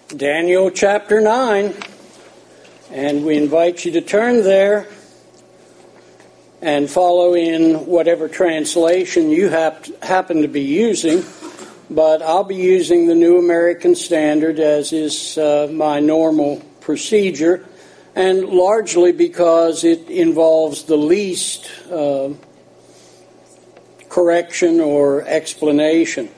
Daniel chapter 9, and we invite you to turn there and follow in whatever translation you happen to be using, but I'll be using the New American Standard as is my normal procedure, and largely because it involves the least correction or explanation.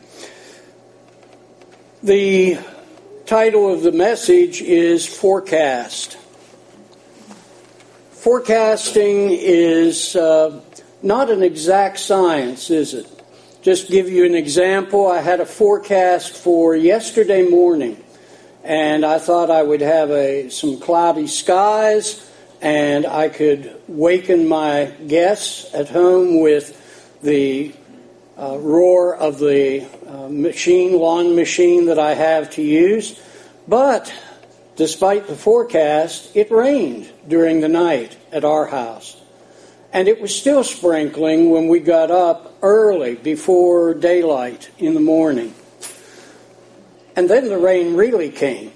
The title of the message is Forecast. Forecasting is not an exact science, is it? Just give you an example. I had a forecast for yesterday morning, and I thought I would have some cloudy skies, and I could waken my guests at home with the roar of the lawn machine that I have to use. But despite the forecast, it rained during the night at our house. And it was still sprinkling when we got up early before daylight in the morning. And then the rain really came.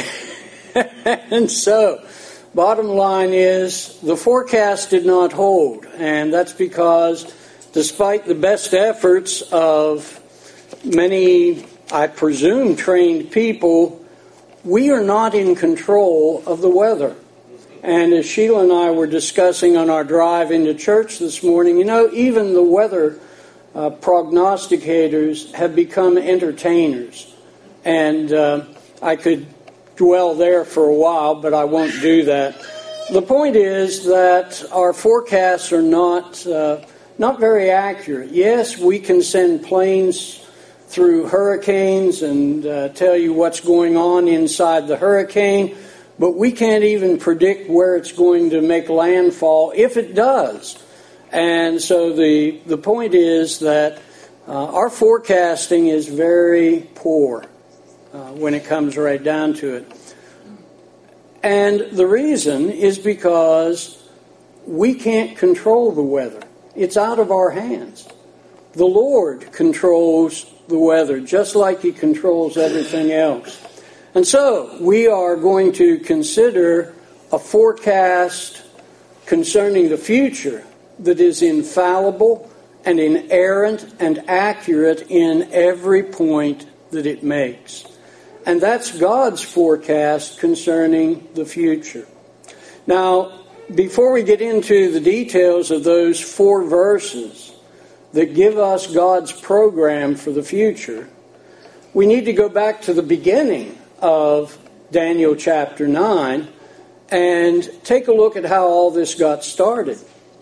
And so, bottom line is, the forecast did not hold. And that's because despite the best efforts of many, I presume, trained people, we are not in control of the weather. And as Sheila and I were discussing on our drive into church this morning, even the weather prognosticators have become entertainers. And I could dwell there for a while, but I won't do that. The point is that our forecasts are not very accurate. Yes, we can send planes through hurricanes and tell you what's going on inside the hurricane, but we can't even predict where it's going to make landfall if it does. And so the point is that our forecasting is very poor when it comes right down to it. And the reason is because we can't control the weather. It's out of our hands. The Lord controls the weather, just like He controls everything else. And so, we are going to consider a forecast concerning the future that is infallible and inerrant and accurate in every point that it makes. And that's God's forecast concerning the future. Now, before we get into the details of those 4 verses that give us God's program for the future, we need to go back to the beginning of Daniel chapter 9 and take a look at how all this got started.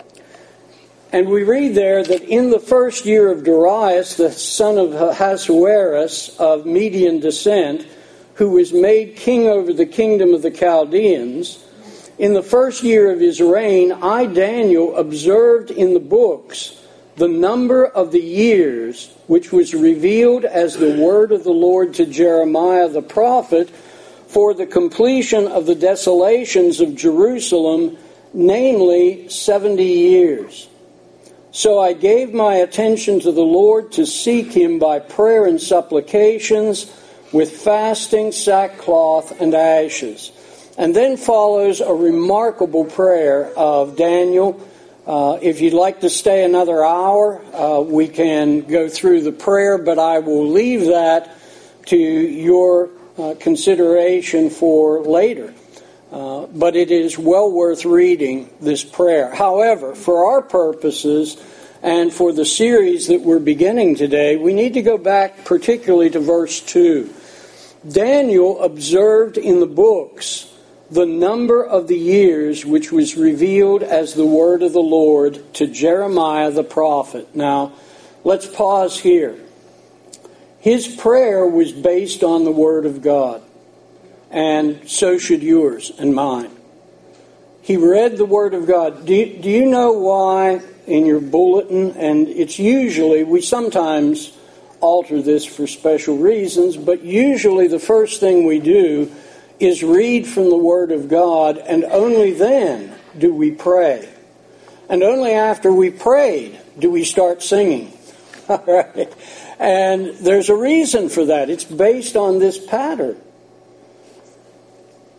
And we read there that in the first year of Darius, the son of Ahasuerus of Median descent, who was made king over the kingdom of the Chaldeans, in the first year of his reign, I, Daniel, observed in the books the number of the years which was revealed as the word of the Lord to Jeremiah the prophet for the completion of the desolations of Jerusalem, namely 70 years. So I gave my attention to the Lord to seek Him by prayer and supplications with fasting, sackcloth, and ashes. And then follows a remarkable prayer of Daniel. If you'd like to stay another hour, we can go through the prayer, but I will leave that to your consideration for later. But it is well worth reading this prayer. However, for our purposes and for the series that we're beginning today, we need to go back particularly to verse 2. Daniel observed in the books the number of the years which was revealed as the word of the Lord to Jeremiah the prophet. Now, let's pause here. His prayer was based on the word of God, and so should yours and mine. He read the word of God. Do you know why in your bulletin, and it's usually, we sometimes alter this for special reasons, but usually the first thing we do is read from the Word of God, and only then do we pray. And only after we prayed do we start singing. All right? And there's a reason for that. It's based on this pattern.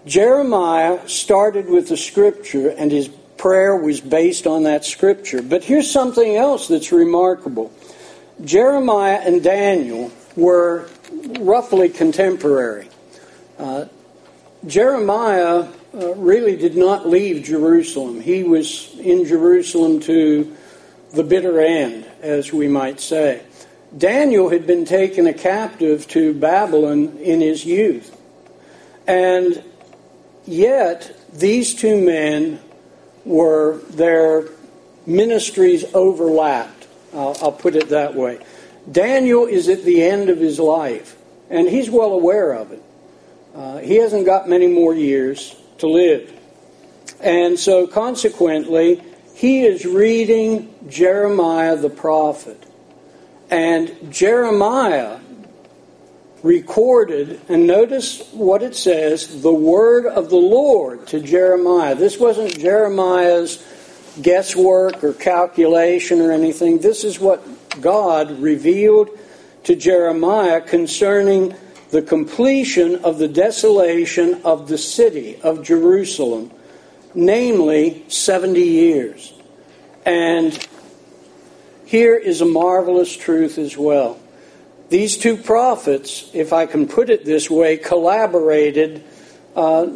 Jeremiah started with the scripture, and his prayer was based on that scripture. But here's something else that's remarkable. Jeremiah and Daniel were roughly contemporary. Jeremiah really did not leave Jerusalem. He was in Jerusalem to the bitter end, as we might say. Daniel had been taken a captive to Babylon in his youth. And yet, these two men their ministries overlapped. I'll put it that way. Daniel is at the end of his life, and he's well aware of it. He hasn't got many more years to live. And so consequently, he is reading Jeremiah the prophet. And Jeremiah recorded, and notice what it says, the word of the Lord to Jeremiah. This wasn't Jeremiah's guesswork or calculation or anything. This is what God revealed to Jeremiah concerning the completion of the desolation of the city of Jerusalem, namely 70 years. And here is a marvelous truth as well. These two prophets, if I can put it this way, collaborated. I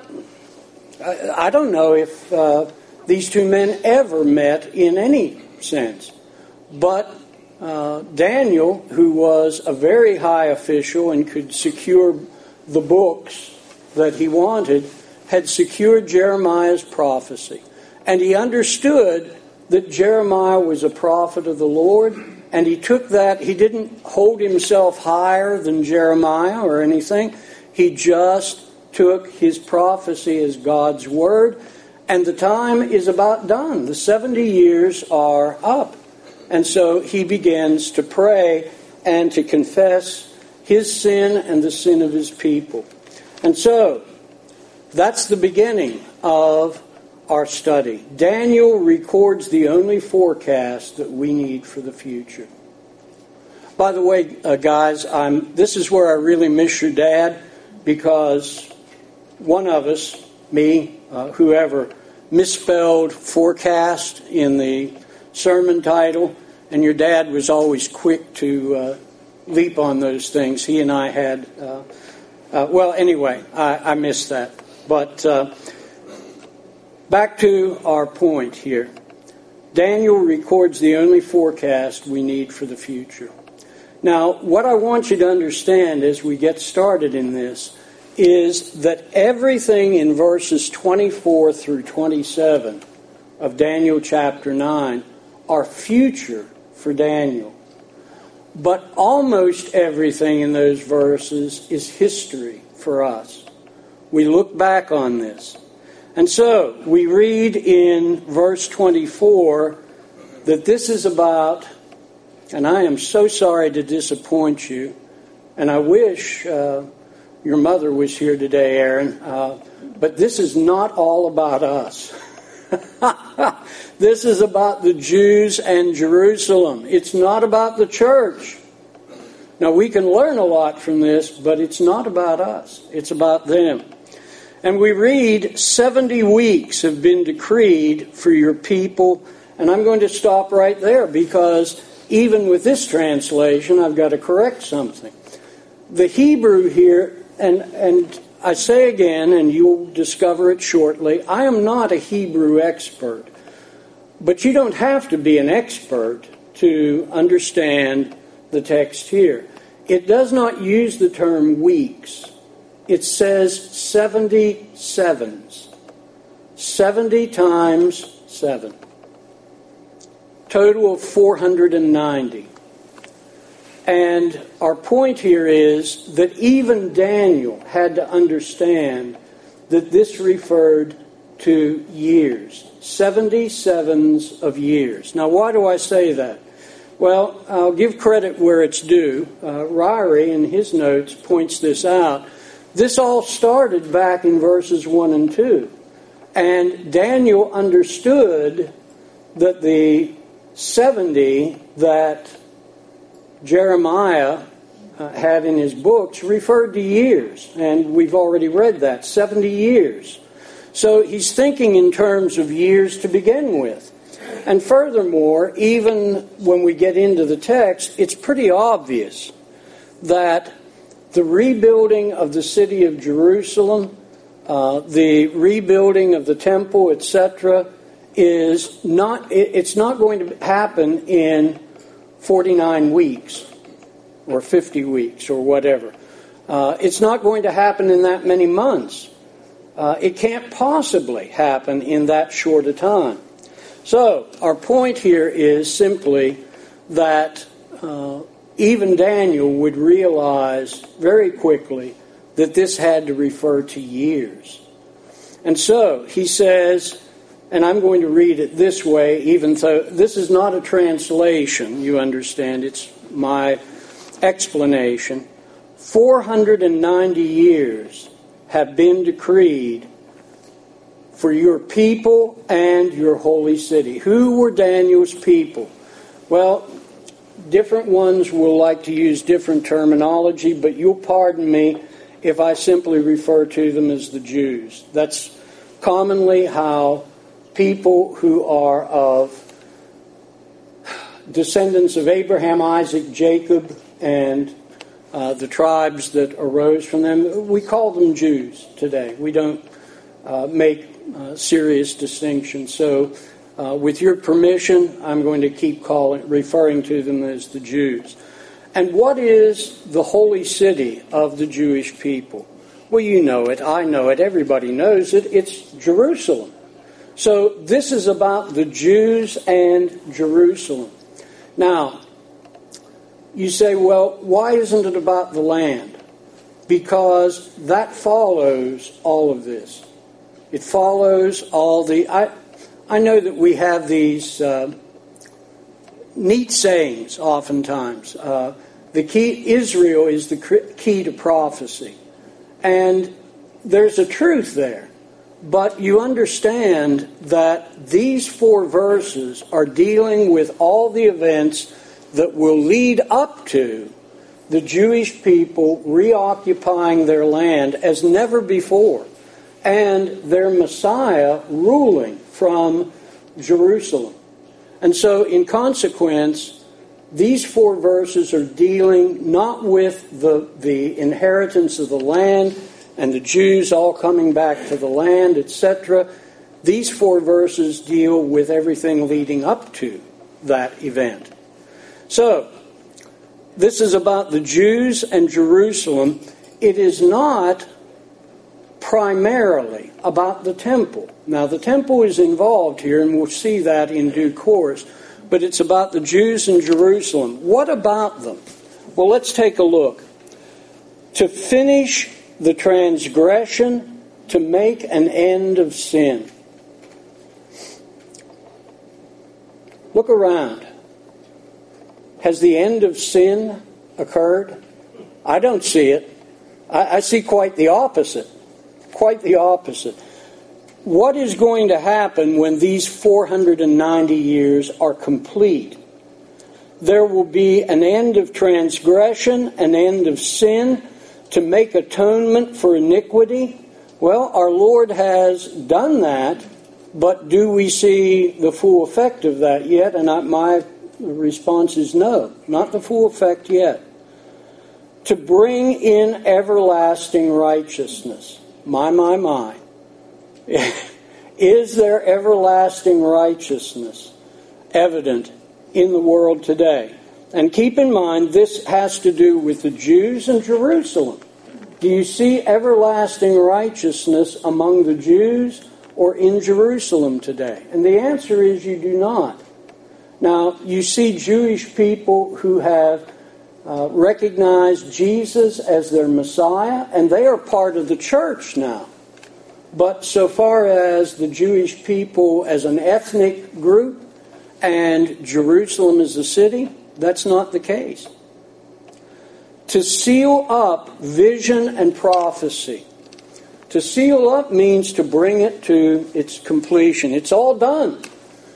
don't know if these two men ever met in any sense. But Daniel, who was a very high official and could secure the books that he wanted, had secured Jeremiah's prophecy. And he understood that Jeremiah was a prophet of the Lord. And he took that, he didn't hold himself higher than Jeremiah or anything. He just took his prophecy as God's word. And the time is about done. The 70 years are up. And so he begins to pray and to confess his sin and the sin of his people. And so, that's the beginning of our study. Daniel records the only forecast that we need for the future. By the way, guys, this is where I really miss your dad, because one of us, me, whoever, misspelled forecast in the sermon title, and your dad was always quick to leap on those things. He and I had, anyway, I missed that. But back to our point here. Daniel records the only forecast we need for the future. Now, what I want you to understand as we get started in this is that everything in verses 24 through 27 of Daniel chapter 9 are future for Daniel. But almost everything in those verses is history for us. We look back on this. And so, we read in verse 24 that this is about, and I am so sorry to disappoint you, and I wish your mother was here today, Aaron, but this is not all about us. This is about the Jews and Jerusalem. It's not about the church. Now, we can learn a lot from this, but it's not about us. It's about them. And we read, 70 weeks have been decreed for your people. And I'm going to stop right there because even with this translation, I've got to correct something. The Hebrew here, and I say again, and you'll discover it shortly, I am not a Hebrew expert. But you don't have to be an expert to understand the text here. It does not use the term weeks. It says 70 sevens. 70 times 7. Total of 490. And our point here is that even Daniel had to understand that this referred to years. 70 sevens of years. Now, why do I say that? Well, I'll give credit where it's due. Ryrie, in his notes, points this out. This all started back in verses 1 and 2. And Daniel understood that the 70 that Jeremiah had in his books referred to years, and we've already read that, 70 years. So he's thinking in terms of years to begin with. And furthermore, even when we get into the text, it's pretty obvious that the rebuilding of the city of Jerusalem, the rebuilding of the temple, etc., it's not going to happen in 49 weeks or 50 weeks or whatever. It's not going to happen in that many months. It can't possibly happen in that short a time. So, our point here is simply that even Daniel would realize very quickly that this had to refer to years. And so, he says, and I'm going to read it this way, even though this is not a translation, you understand, it's my explanation. 490 years have been decreed for your people and your holy city. Who were Daniel's people? Well, different ones will like to use different terminology, but you'll pardon me if I simply refer to them as the Jews. That's commonly how people who are of descendants of Abraham, Isaac, Jacob, and the tribes that arose from them, we call them Jews today. We don't make serious distinctions. So, with your permission, I'm going to keep referring to them as the Jews. And what is the holy city of the Jewish people? Well, you know it, I know it, everybody knows it. It's Jerusalem. So this is about the Jews and Jerusalem. Now, you say, well, why isn't it about the land? Because that follows all of this. It follows all the... I know that we have these neat sayings oftentimes. The key, Israel is the key to prophecy. And there's a truth there. But you understand that these 4 verses are dealing with all the events that will lead up to the Jewish people reoccupying their land as never before, and their Messiah ruling from Jerusalem. And so, in consequence, these 4 verses are dealing not with the inheritance of the land and the Jews all coming back to the land, etc. These 4 verses deal with everything leading up to that event. So, this is about the Jews and Jerusalem. It is not primarily about the temple. Now, the temple is involved here, and we'll see that in due course. But it's about the Jews and Jerusalem. What about them? Well, let's take a look. To finish the transgression, to make an end of sin. Look around. Has the end of sin occurred? I don't see it. I see quite the opposite. Quite the opposite. What is going to happen when these 490 years are complete? There will be an end of transgression, an end of sin, to make atonement for iniquity. Well, our Lord has done that, but do we see the full effect of that yet? And my response is no, not the full effect yet. To bring in everlasting righteousness. My. Is there everlasting righteousness evident in the world today? And keep in mind, this has to do with the Jews and Jerusalem. Do you see everlasting righteousness among the Jews or in Jerusalem today? And the answer is you do not. Now, you see Jewish people who have recognized Jesus as their Messiah, and they are part of the church now. But so far as the Jewish people as an ethnic group and Jerusalem as a city, that's not the case. To seal up vision and prophecy. To seal up means to bring it to its completion. It's all done.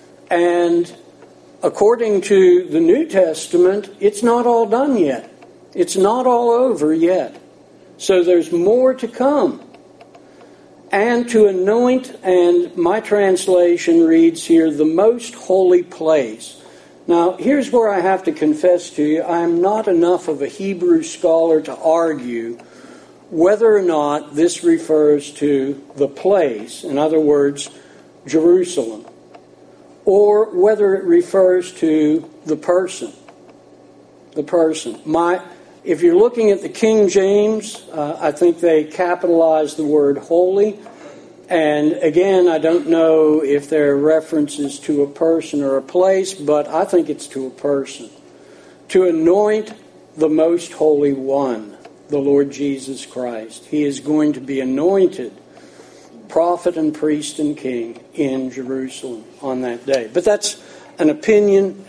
And according to the New Testament, it's not all done yet. It's not all over yet. So there's more to come. And to anoint, and my translation reads here, the most holy place. Now, here's where I have to confess to you, I am not enough of a Hebrew scholar to argue whether or not this refers to the place, in other words, Jerusalem, or whether it refers to the person. The person. If you're looking at the King James, I think they capitalize the word holy. And again, I don't know if there are references to a person or a place, but I think it's to a person. To anoint the most holy one, the Lord Jesus Christ. He is going to be anointed prophet and priest and king in Jerusalem on that day. But that's an opinion,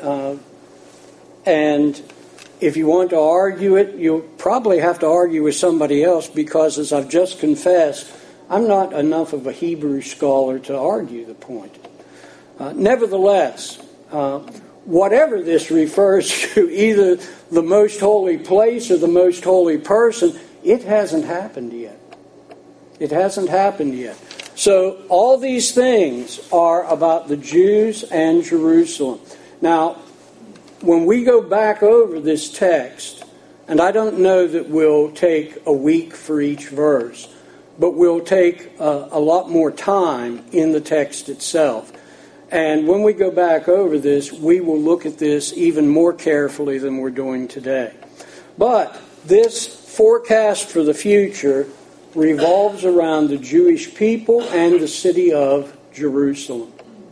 and if you want to argue it, you'll probably have to argue with somebody else, because as I've just confessed, I'm not enough of a Hebrew scholar to argue the point. Nevertheless, whatever this refers to, either the most holy place or the most holy person, it hasn't happened yet. It hasn't happened yet. So all these things are about the Jews and Jerusalem. Now, when we go back over this text, and I don't know that we'll take a week for each verse, but we'll take a lot more time in the text itself. And when we go back over this, we will look at this even more carefully than we're doing today. But this forecast for the future revolves around the Jewish people and the city of Jerusalem.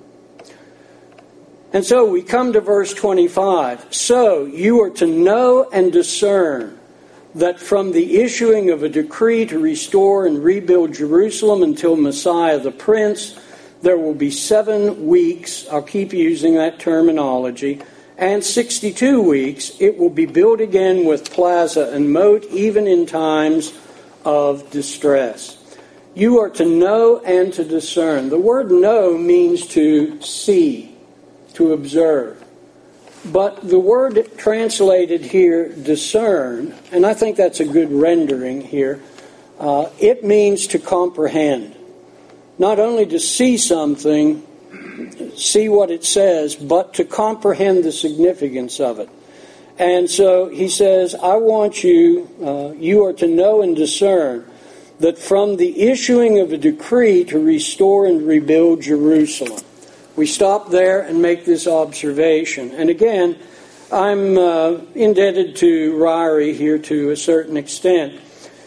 And so we come to verse 25. So you are to know and discern that from the issuing of a decree to restore and rebuild Jerusalem until Messiah the Prince, there will be 7 weeks, I'll keep using that terminology, and 62 weeks, it will be built again with plaza and moat, even in times of distress. You are to know and to discern. The word know means to see, to observe. But the word translated here, discern, and I think that's a good rendering here, it means to comprehend. Not only to see something, see what it says, but to comprehend the significance of it. And so he says, I want you are to know and discern that from the issuing of a decree to restore and rebuild Jerusalem. We stop there and make this observation. And again, I'm indebted to Ryrie here to a certain extent.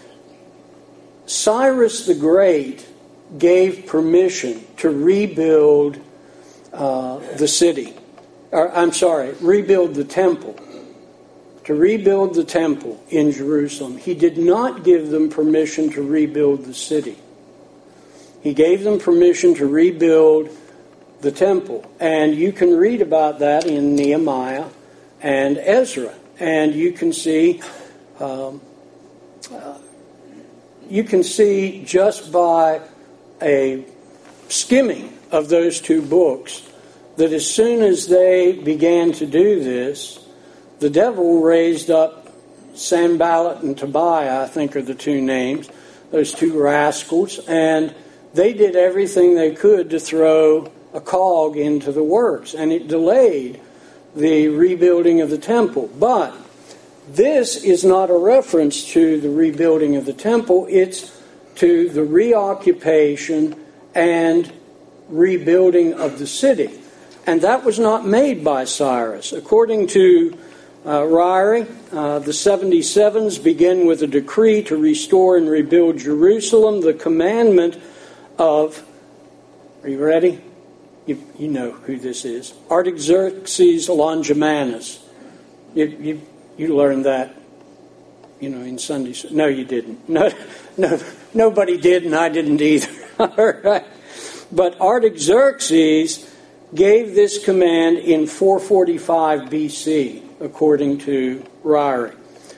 Cyrus the Great gave permission to rebuild the city. Rebuild the temple. To rebuild the temple in Jerusalem. He did not give them permission to rebuild the city. He gave them permission to rebuild the temple. And you can read about that in Nehemiah and Ezra. And you can see just by a skimming of those 2 books that as soon as they began to do this, the devil raised up Sanballat and Tobiah, I think are the 2 names, those 2 rascals, and they did everything they could to throw a cog into the works, and it delayed the rebuilding of the temple. But this is not a reference to the rebuilding of the temple, it's to the reoccupation and rebuilding of the city. And that was not made by Cyrus. According to Ryrie, the 77s begin with a decree to restore and rebuild Jerusalem, the commandment of, are you ready? You know who this is. Artaxerxes Longimanus. You learned that, in Sunday. No, you didn't. No, nobody did, and I didn't either. All right. But Artaxerxes gave this command in 445 BC, according to Ryrie.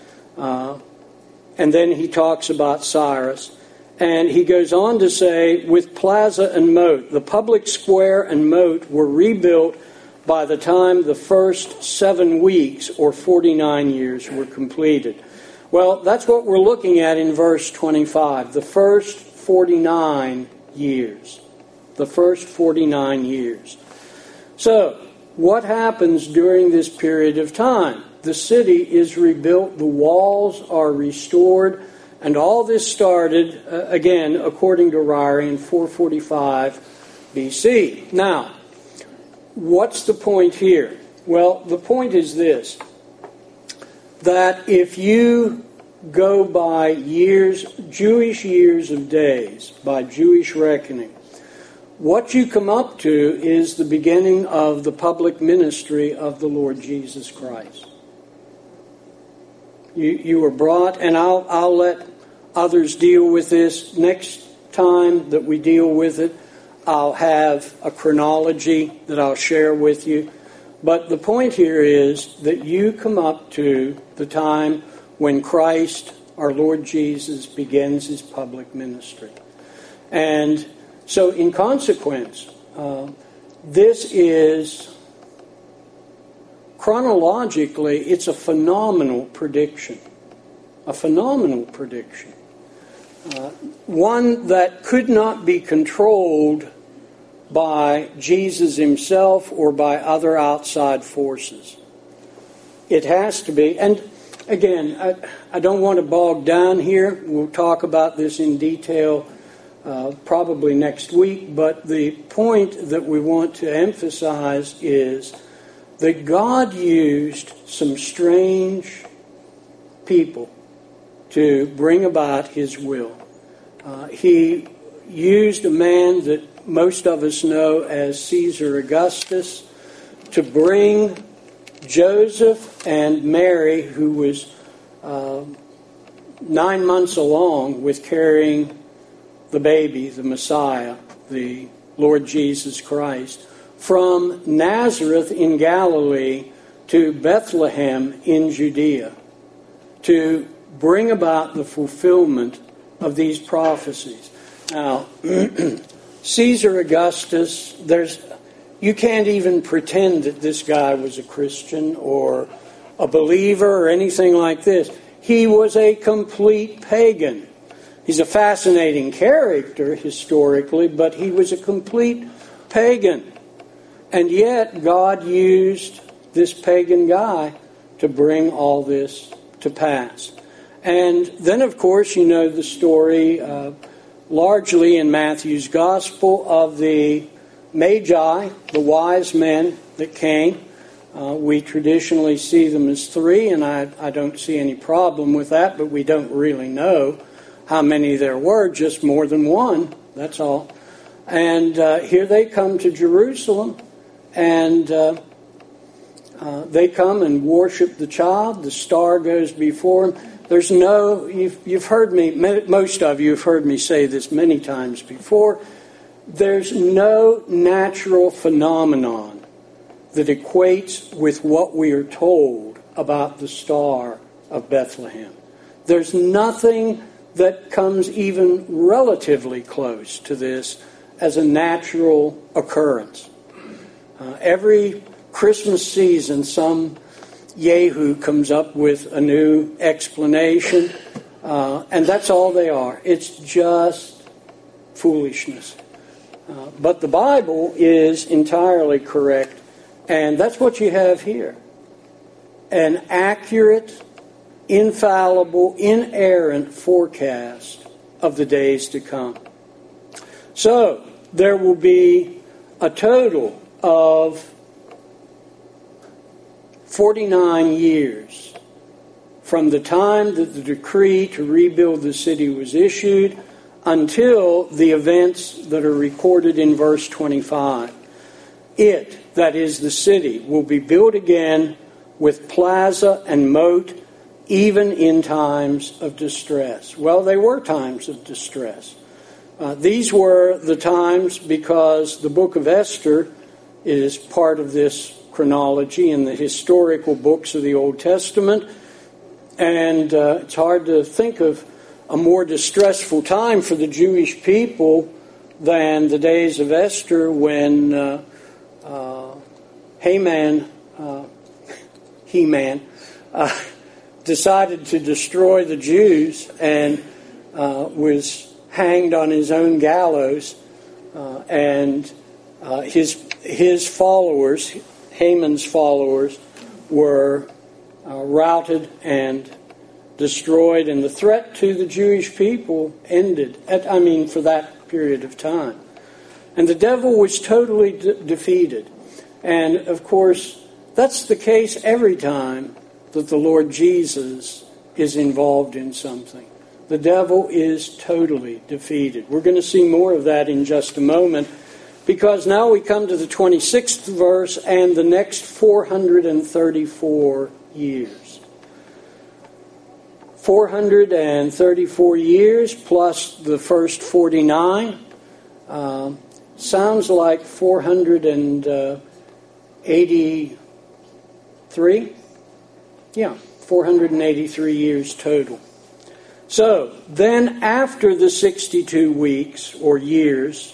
And then he talks about Cyrus. And he goes on to say, with plaza and moat, the public square and moat were rebuilt by the time the first 7 weeks or 49 years were completed. Well, that's what we're looking at in verse 25. The first 49 years. The first 49 years. So, what happens during this period of time? The city is rebuilt, the walls are restored, and all this started, again, according to Ryrie, in 445 BC. Now, what's the point here? Well, the point is this, that if you go by years, Jewish years of days, by Jewish reckoning, what you come up to is the beginning of the public ministry of the Lord Jesus Christ. You were brought, and I'll let others deal with this. Next time that we deal with it, I'll have a chronology that I'll share with you. But the point here is that you come up to the time when Christ, our Lord Jesus, begins his public ministry. And so in consequence, this is, chronologically, it's a phenomenal prediction. A phenomenal prediction. One that could not be controlled by Jesus himself or by other outside forces. It has to be. And again, I don't want to bog down here. We'll talk about this in detail probably next week. But the point that we want to emphasize is that God used some strange people to bring about his will. He used a man that most of us know as Caesar Augustus to bring Joseph and Mary, who was 9 months along with carrying the baby, the Messiah, the Lord Jesus Christ, from Nazareth in Galilee to Bethlehem in Judea, to bring about the fulfillment of these prophecies. Now, Caesar Augustus, you can't even pretend that this guy was a Christian or a believer or anything like this. He was a complete pagan. He's a fascinating character historically, but he was a complete pagan. And yet God used this pagan guy to bring all this to pass. And then, of course, you know the story largely in Matthew's Gospel of the Magi, the wise men that came. We traditionally see them as three, and I don't see any problem with that, but we don't really know how many there were, just more than one, that's all. And here they come to Jerusalem, and they come and worship the child. The star goes before them. There's no, you've heard me, most of you have heard me say this many times before, there's no natural phenomenon that equates with what we are told about the star of Bethlehem. There's nothing that comes even relatively close to this as a natural occurrence. Every Christmas season, some Yahoo comes up with a new explanation, and that's all they are. It's just foolishness. But the Bible is entirely correct, and that's what you have here. An accurate, infallible, inerrant forecast of the days to come. So, there will be a total of 49 years from the time that the decree to rebuild the city was issued until the events that are recorded in verse 25. It, that is the city, will be built again with plaza and moat, even in times of distress. Well, they were times of distress. These were the times because the book of Esther is part of this chronology in the historical books of the Old Testament. And it's hard to think of a more distressful time for the Jewish people than the days of Esther when He-Man decided to destroy the Jews and was hanged on his own gallows, and his followers, Haman's followers, were routed and destroyed, and the threat to the Jewish people ended, for that period of time. And the devil was totally defeated. And, of course, that's the case every time that the Lord Jesus is involved in something. The devil is totally defeated. We're going to see more of that in just a moment, because now we come to the 26th verse and the next 434 years. 434 years plus the first 49 sounds like 483. Yeah, 483 years total. So, then after the 62 weeks or years,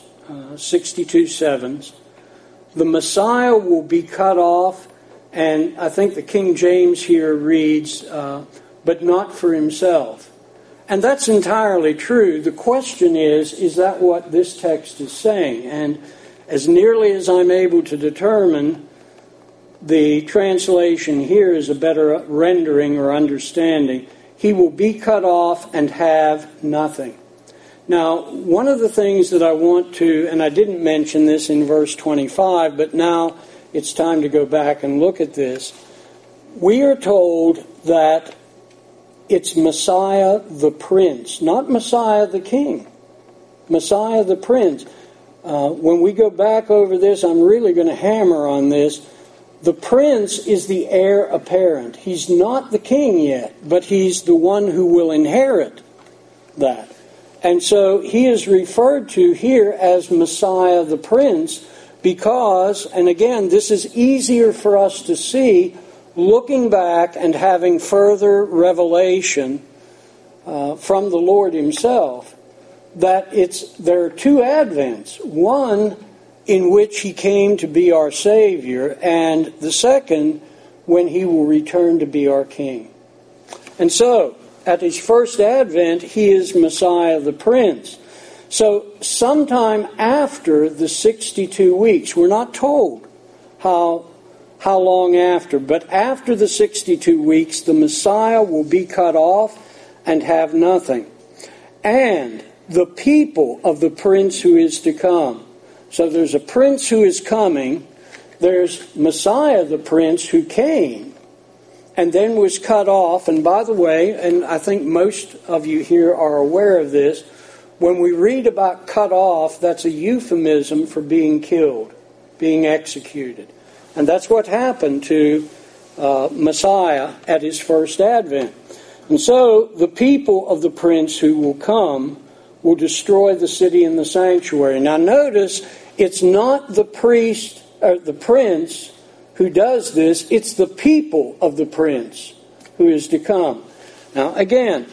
62 sevens, the Messiah will be cut off, and I think the King James here reads, but not for himself. And that's entirely true. The question is that what this text is saying? And as nearly as I'm able to determine, the translation here is a better rendering or understanding. He will be cut off and have nothing. Now, one of the things that I want to, and I didn't mention this in verse 25, but now it's time to go back and look at this. We are told that it's Messiah the Prince, not Messiah the King. Messiah the Prince. When we go back over this, I'm really going to hammer on this. The Prince is the heir apparent. He's not the king yet, but he's the one who will inherit that. And so he is referred to here as Messiah the Prince because, and again, this is easier for us to see looking back and having further revelation from the Lord himself, that there are two advents. One in which he came to be our Savior, and the second when he will return to be our King. And so, at his first advent, he is Messiah the Prince. So, sometime after the 62 weeks, we're not told how long after, but after the 62 weeks, the Messiah will be cut off and have nothing. And the people of the Prince who is to come. So there's a Prince who is coming, there's Messiah the Prince who came and then was cut off. And by the way, and I think most of you here are aware of this, when we read about cut off, that's a euphemism for being killed, being executed. And that's what happened to Messiah at his first advent. And so the people of the Prince who will come will destroy the city and the sanctuary. Now notice, it's not the priest or the prince who does this, it's the people of the prince who is to come. Now again,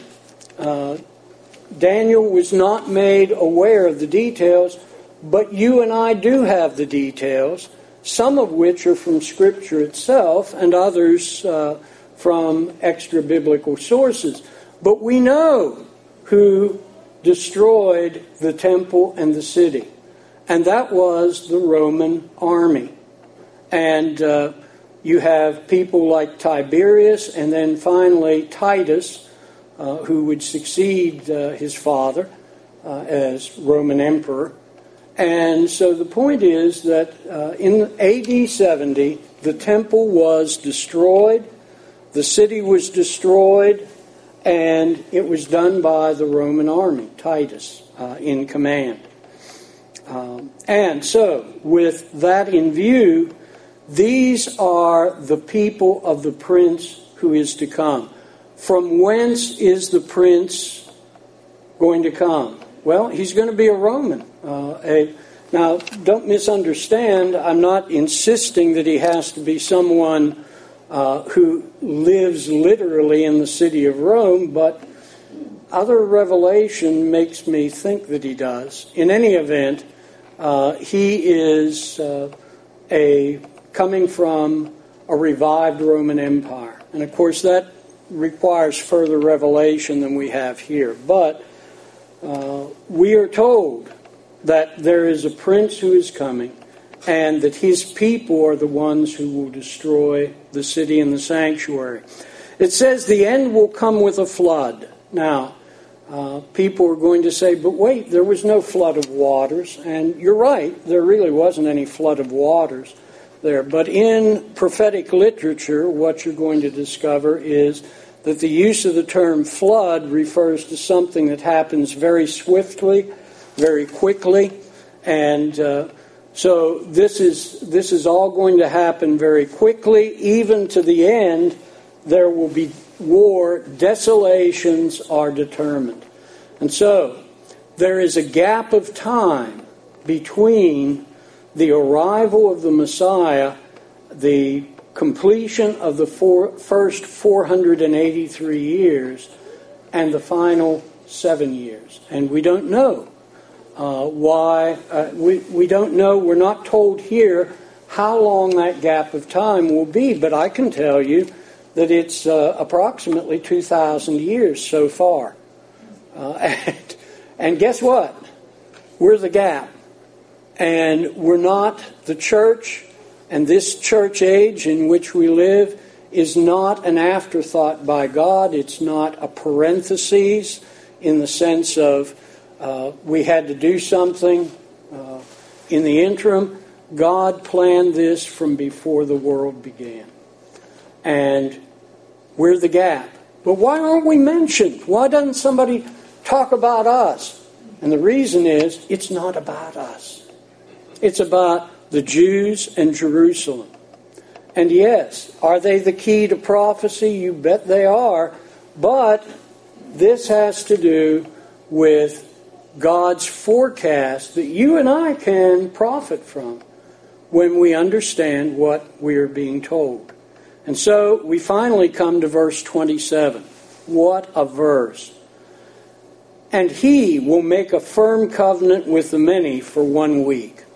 Daniel was not made aware of the details, but you and I do have the details, some of which are from Scripture itself and others from extra-biblical sources. But we know who destroyed the temple and the city. And that was the Roman army. And you have people like Tiberius and then finally Titus, who would succeed his father as Roman emperor. And so the point is that in AD 70, the temple was destroyed, the city was destroyed, and it was done by the Roman army, Titus, in command. And so, with that in view, these are the people of the Prince who is to come. From whence is the Prince going to come? Well, he's going to be a Roman. Now, don't misunderstand, I'm not insisting that he has to be someone who lives literally in the city of Rome, but other revelation makes me think that he does. In any event, he is coming from a revived Roman Empire. And of course that requires further revelation than we have here. But we are told that there is a prince who is coming, and that his people are the ones who will destroy the city and the sanctuary. It says the end will come with a flood. Now, people are going to say, but wait, there was no flood of waters. And you're right, there really wasn't any flood of waters there. But in prophetic literature, what you're going to discover is that the use of the term flood refers to something that happens very swiftly, very quickly, and so this is all going to happen very quickly. Even to the end, there will be war. Desolations are determined. And so there is a gap of time between the arrival of the Messiah, the completion of the first 483 years, and the final 7 years. And we don't know why. We don't know. We're not told here how long that gap of time will be. But I can tell you that it's approximately 2,000 years so far. And guess what? We're the gap. And we're not the church. And this church age in which we live is not an afterthought by God. It's not a parenthesis in the sense of we had to do something in the interim. God planned this from before the world began. And we're the gap. But why aren't we mentioned? Why doesn't somebody talk about us? And the reason is, it's not about us. It's about the Jews and Jerusalem. And yes, are they the key to prophecy? You bet they are. But this has to do with God's forecast that you and I can profit from when we understand what we are being told. And so we finally come to verse 27. What a verse. And he will make a firm covenant with the many for 1 week.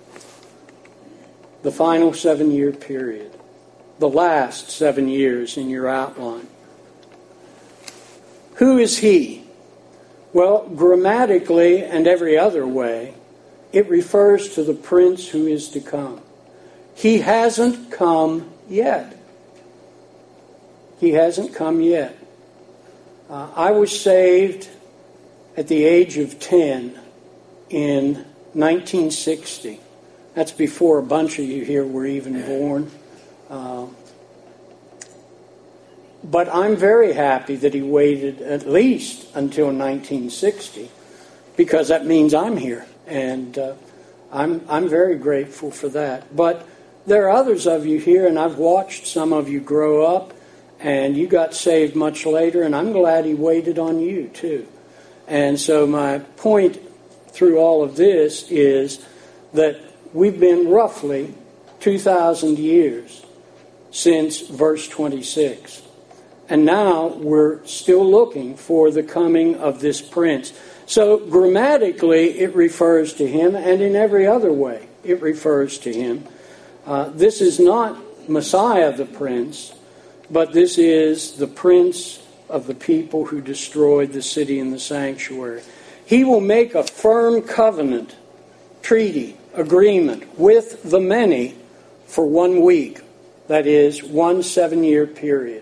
The final 7-year period. The last 7 years in your outline. Who is he? Well, grammatically and every other way, it refers to the prince who is to come. He hasn't come yet. He hasn't come yet. I was saved at the age of 10 in 1960. That's before a bunch of you here were even born. But I'm very happy that he waited at least until 1960, because that means I'm here, and I'm very grateful for that. But there are others of you here, and I've watched some of you grow up, and you got saved much later, and I'm glad he waited on you too. And so my point through all of this is that we've been roughly 2,000 years since verse 26. And now we're still looking for the coming of this prince. So grammatically it refers to him, and in every other way it refers to him. This is not Messiah the prince, but this is the prince of the people who destroyed the city and the sanctuary. He will make a firm covenant, treaty, agreement with the many for 1 week. That is, 1 7-year period.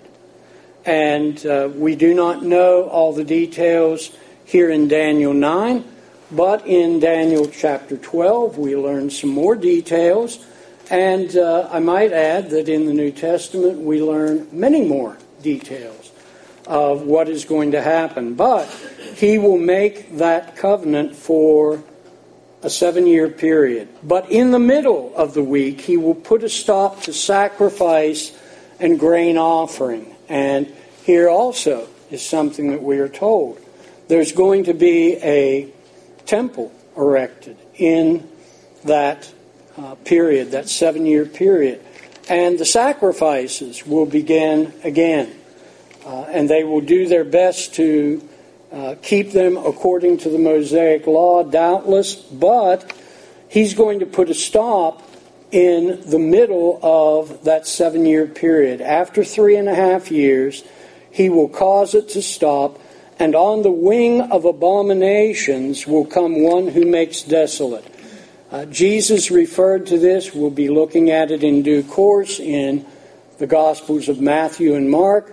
And we do not know all the details here in Daniel 9, but in Daniel chapter 12 we learn some more details. And I might add that in the New Testament we learn many more details of what is going to happen. But he will make that covenant for a 7-year period. But in the middle of the week he will put a stop to sacrifice and grain offering. And here also is something that we are told. There's going to be a temple erected in that period, that 7-year period. And the sacrifices will begin again. And they will do their best to keep them according to the Mosaic law, doubtless. But he's going to put a stop in the middle of that 7-year period. After 3.5 years, he will cause it to stop, and on the wing of abominations will come one who makes desolate. Jesus referred to this. We'll be looking at it in due course in the Gospels of Matthew and Mark.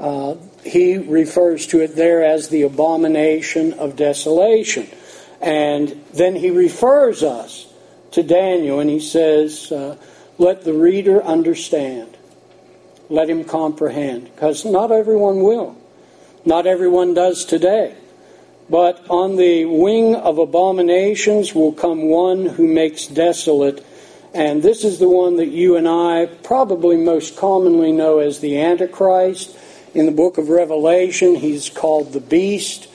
He refers to it there as the abomination of desolation. And then he refers us to Daniel, and he says, let the reader understand. Let him comprehend. Because not everyone will. Not everyone does today. But on the wing of abominations will come one who makes desolate. And this is the one that you and I probably most commonly know as the Antichrist. In the book of Revelation, he's called the Beast.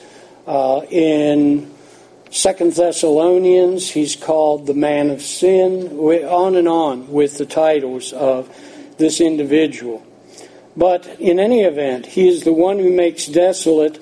In 2 Thessalonians, he's called the Man of Sin. On and on with the titles of this individual. But in any event, he is the one who makes desolate,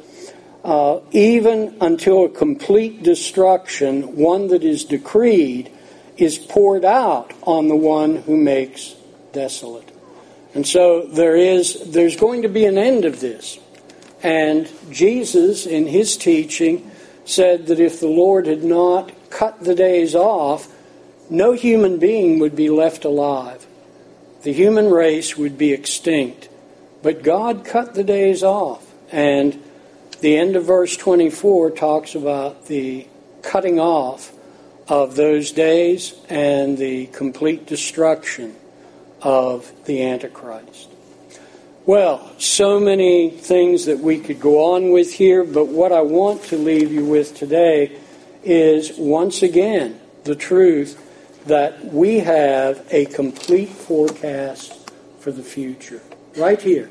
even until a complete destruction, one that is decreed, is poured out on the one who makes desolate. And so there's going to be an end of this. And Jesus, in his teaching, said that if the Lord had not cut the days off, no human being would be left alive. The human race would be extinct. But God cut the days off. And the end of verse 24 talks about the cutting off of those days and the complete destruction of the Antichrist. Well, so many things that we could go on with here, but what I want to leave you with today is, once again, the truth that we have a complete forecast for the future. Right here.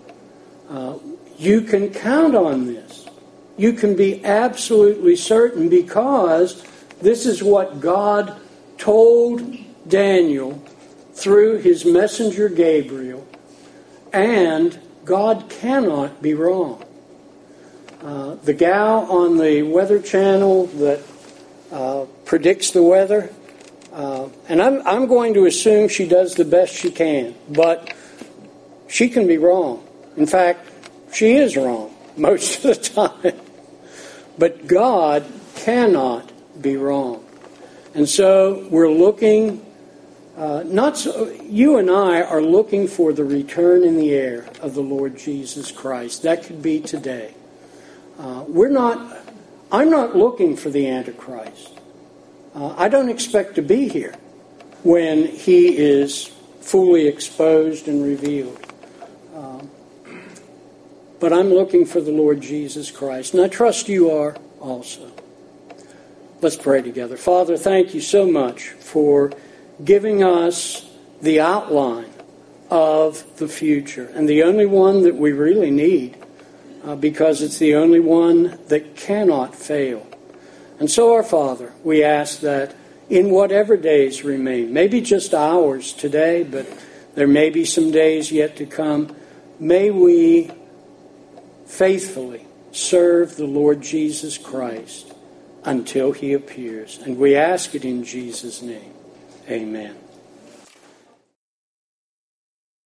You can count on this. You can be absolutely certain, because this is what God told Daniel through his messenger Gabriel, and God cannot be wrong. The gal on the Weather Channel that predicts the weather, and I'm going to assume she does the best she can, but she can be wrong. In fact, she is wrong most of the time. But God cannot be wrong. And so we're looking, you and I are looking for the return in the air of the Lord Jesus Christ. That could be today. I'm not looking for the Antichrist. I don't expect to be here when he is fully exposed and revealed. But I'm looking for the Lord Jesus Christ, and I trust you are also. Let's pray together. Father, thank you so much for giving us the outline of the future, and the only one that we really need, because it's the only one that cannot fail. And so, our Father, we ask that in whatever days remain, maybe just hours today, but there may be some days yet to come, may we faithfully serve the Lord Jesus Christ until he appears. And we ask it in Jesus' name. Amen.